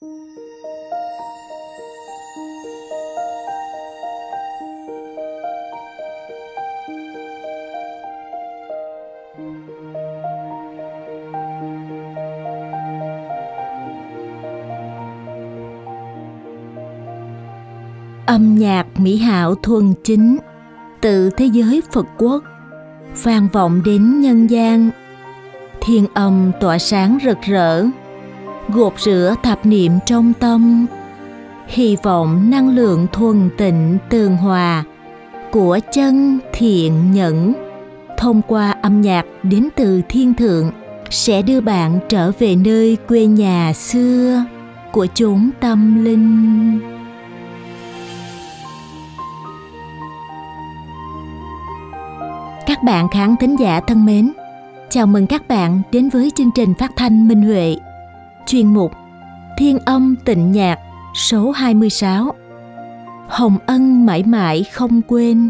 Âm nhạc mỹ hảo thuần chính từ thế giới Phật quốc vang vọng đến nhân gian. Thiên âm tỏa sáng rực rỡ, gột rửa tạp niệm trong tâm. Hy vọng năng lượng thuần tịnh tường hòa của chân thiện nhẫn thông qua âm nhạc đến từ thiên thượng sẽ đưa bạn trở về nơi quê nhà xưa của chốn tâm linh. Các bạn khán thính giả thân mến, chào mừng các bạn đến với chương trình phát thanh Minh Huệ, chuyên mục Thiên âm tịnh nhạc số 26, Hồng ân mãi mãi không quên.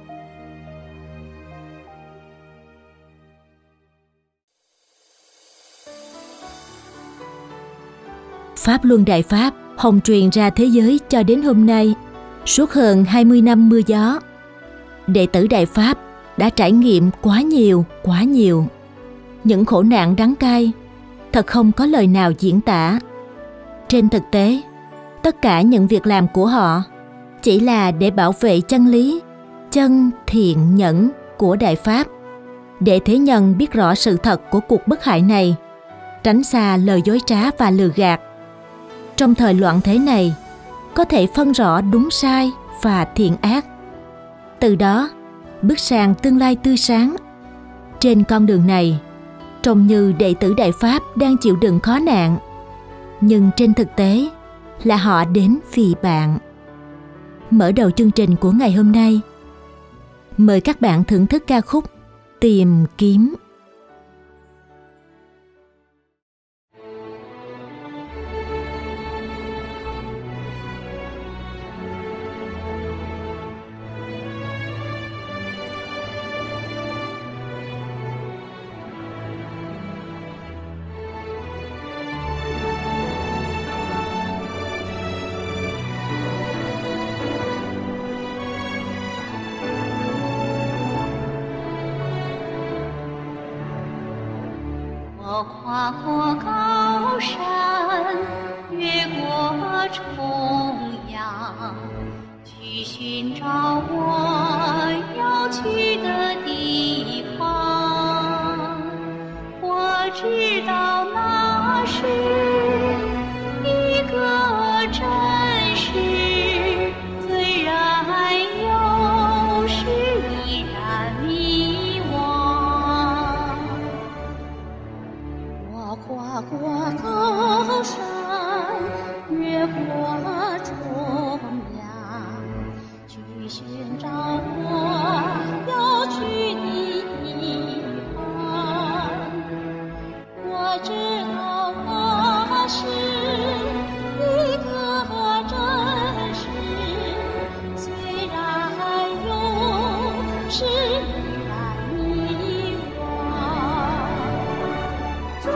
Pháp Luân Đại Pháp hồng truyền ra thế giới cho đến hôm nay, suốt hơn 20 năm mưa gió. Đệ tử Đại Pháp đã trải nghiệm quá nhiều. Những khổ nạn đắng cay, thật không có lời nào diễn tả. Trên thực tế, tất cả những việc làm của họ chỉ là để bảo vệ chân lý, chân thiện nhẫn của Đại Pháp, để thế nhân biết rõ sự thật của cuộc bất hại này, tránh xa lời dối trá và lừa gạt. Trong thời loạn thế này, có thể phân rõ đúng sai và thiện ác. Từ đó, bước sang tương lai tươi sáng. Trên con đường này, trông như đệ tử Đại Pháp đang chịu đựng khó nạn, nhưng trên thực tế là họ đến vì bạn. Mở đầu chương trình của ngày hôm nay, mời các bạn thưởng thức ca khúc Tìm Kiếm. Hoa qua cao山，越过重洋，去寻找我要去的地方。我知道那是一个真实，虽然有时依然迷惘。我跨过高山，越过重洋，去寻找我要去的地方。我知道那是一个真实，虽然有时依然迷惘。终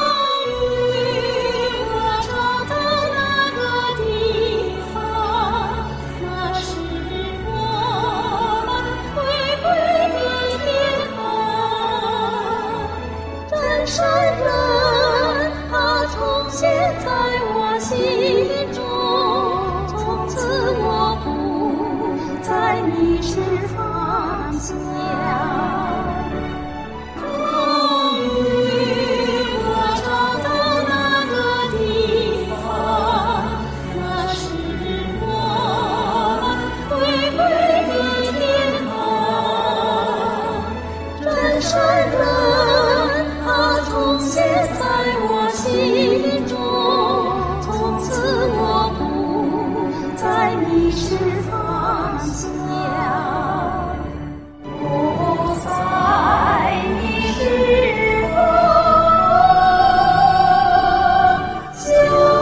于我找到那个地方，那是我们回归的天堂。真善人，他重现在我心中，从此我不再迷失方向。终于我找到那个地方，那是我们回归的天堂。真善人，他重现在我心中，从此我不再迷失方向，不再迷失方向。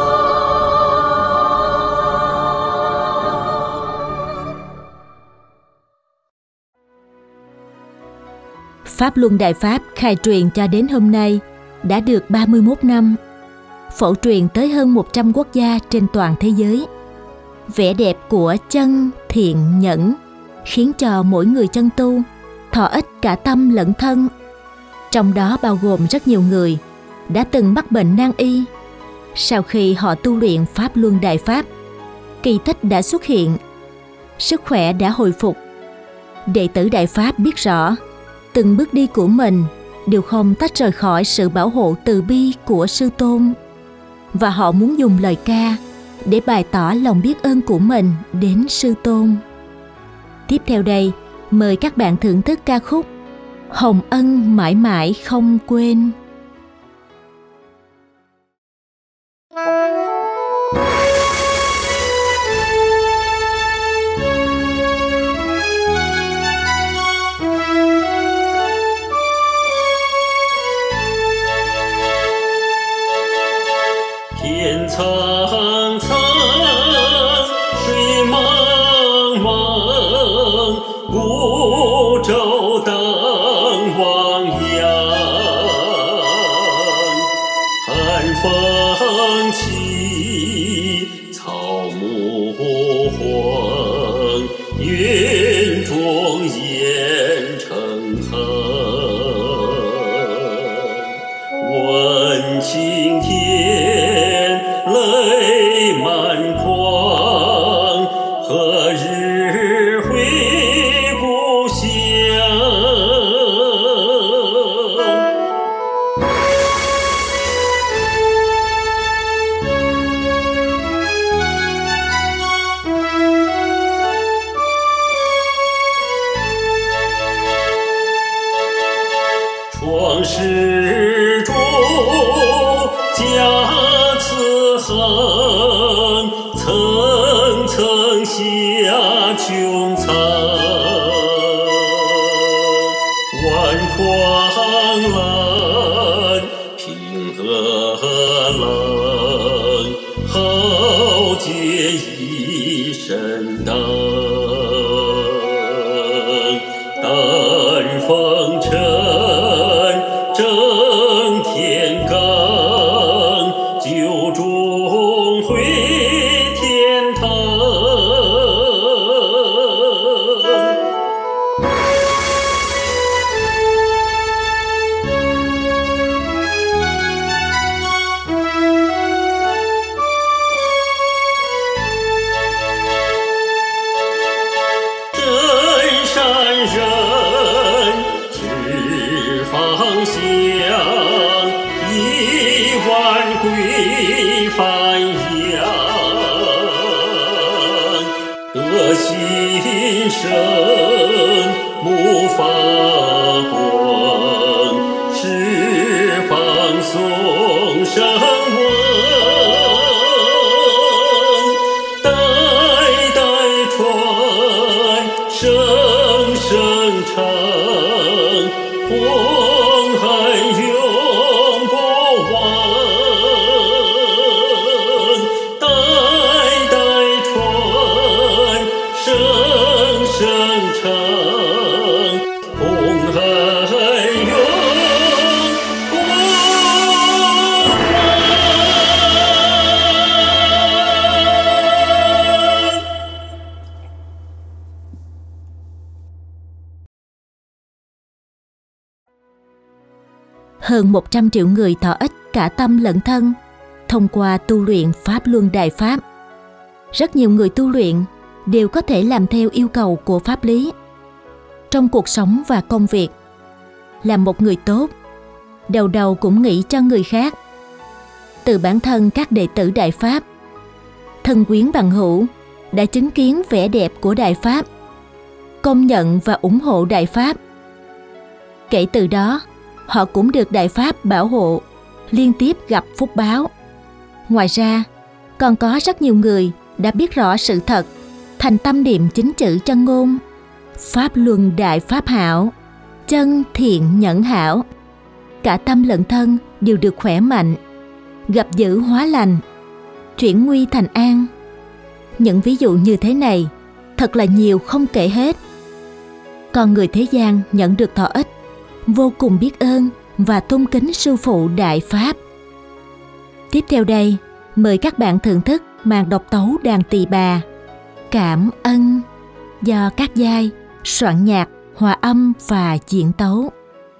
Pháp Luân Đại Pháp khai truyền cho đến hôm nay đã được 31 năm. phổ truyền tới hơn 100 quốc gia trên toàn thế giới. Vẻ đẹp của chân, thiện, nhẫn khiến cho mỗi người chân tu thọ ích cả tâm lẫn thân. Trong đó bao gồm rất nhiều người đã từng mắc bệnh nan y. Sau khi họ tu luyện Pháp Luân Đại Pháp, kỳ tích đã xuất hiện, sức khỏe đã hồi phục. Đệ tử Đại Pháp biết rõ, từng bước đi của mình đều không tách rời khỏi sự bảo hộ từ bi của Sư Tôn. Và họ muốn dùng lời ca để bày tỏ lòng biết ơn của mình đến Sư Tôn. Tiếp theo đây, mời các bạn thưởng thức ca khúc Hồng Ân Mãi Mãi Không Quên. Thiên苍苍，水茫茫，孤舟登汪洋。寒风起，草木黄，云中烟成行。问青天，泪满眶，何日回故乡？创世中家慈恒，层层下穹苍。万狂澜，平和浪，豪杰一身当。丹风尘，正天罡，九中回天堂。真善人，知方向，亿万归繁阳。德心生，目发光，十方颂声闻。代代传，声声唱，红海永不忘。代代传，声声唱，红海永不忘。 Hơn 100 triệu người thọ ích cả tâm lẫn thân thông qua tu luyện Pháp Luân Đại Pháp. Rất nhiều người tu luyện đều có thể làm theo yêu cầu của pháp lý. Trong cuộc sống và công việc, làm một người tốt, đầu đầu cũng nghĩ cho người khác. Từ bản thân các đệ tử Đại Pháp, thân quyến bằng hữu đã chứng kiến vẻ đẹp của Đại Pháp, công nhận và ủng hộ Đại Pháp. Kể từ đó, họ cũng được Đại Pháp bảo hộ, liên tiếp gặp phúc báo. Ngoài ra, còn có rất nhiều người đã biết rõ sự thật, thành tâm niệm chính chữ chân ngôn. Pháp Luân Đại Pháp hảo, chân thiện nhẫn hảo. Cả tâm lẫn thân đều được khỏe mạnh, gặp dữ hóa lành, chuyển nguy thành an. Những ví dụ như thế này thật là nhiều không kể hết. Còn người thế gian nhận được thọ ích, vô cùng biết ơn và tôn kính sư phụ Đại Pháp. Tiếp theo đây, mời các bạn thưởng thức màn độc tấu đàn tỳ bà Cảm Ân do Cát Giai soạn nhạc, hòa âm và diễn tấu.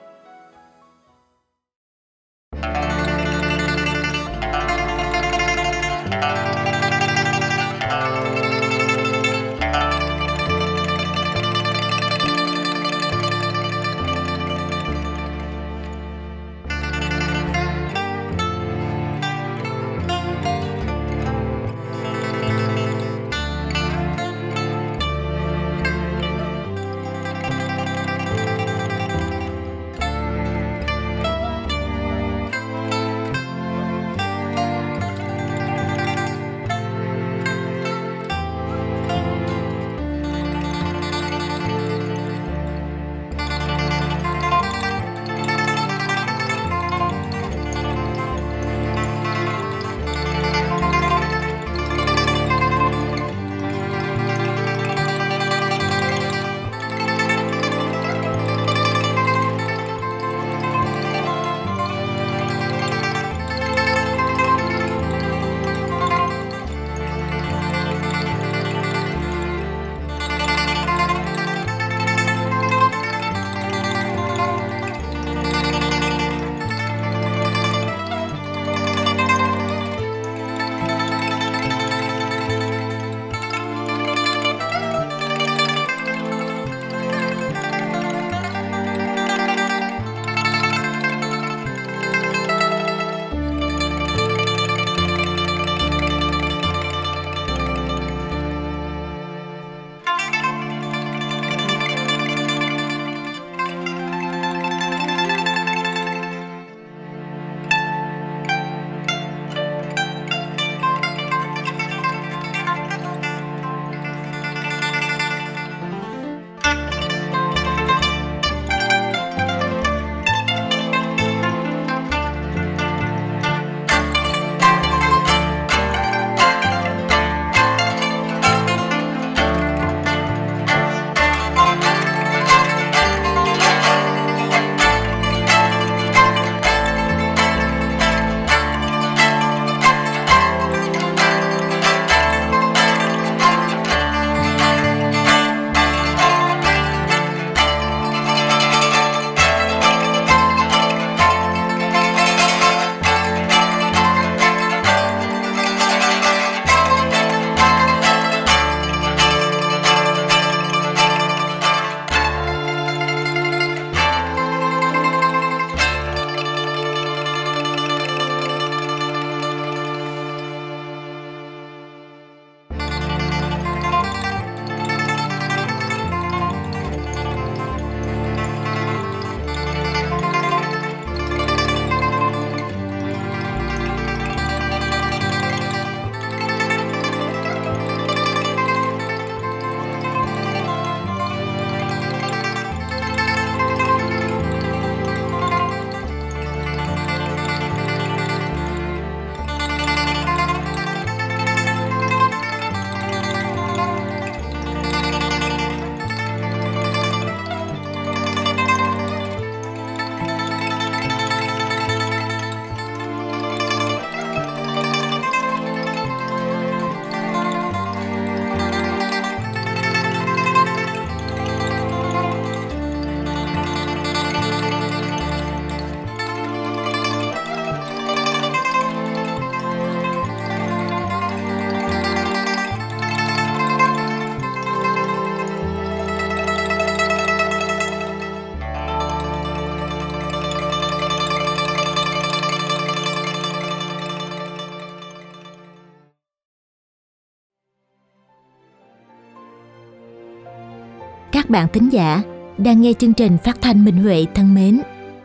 Các bạn thính giả đang nghe chương trình phát thanh Minh Huệ thân mến.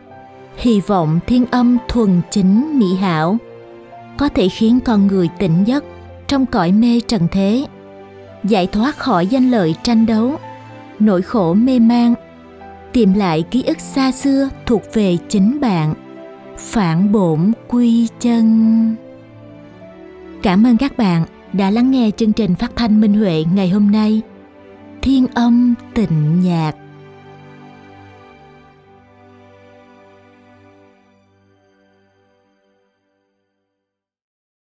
Hy vọng thiên âm thuần chính mỹ hảo có thể khiến con người tỉnh giấc trong cõi mê trần thế, giải thoát khỏi danh lợi tranh đấu, nỗi khổ mê man, tìm lại ký ức xa xưa thuộc về chính bạn, phản bổn quy chân. Cảm ơn các bạn đã lắng nghe chương trình phát thanh Minh Huệ ngày hôm nay. Thiên âm tịnh nhạc.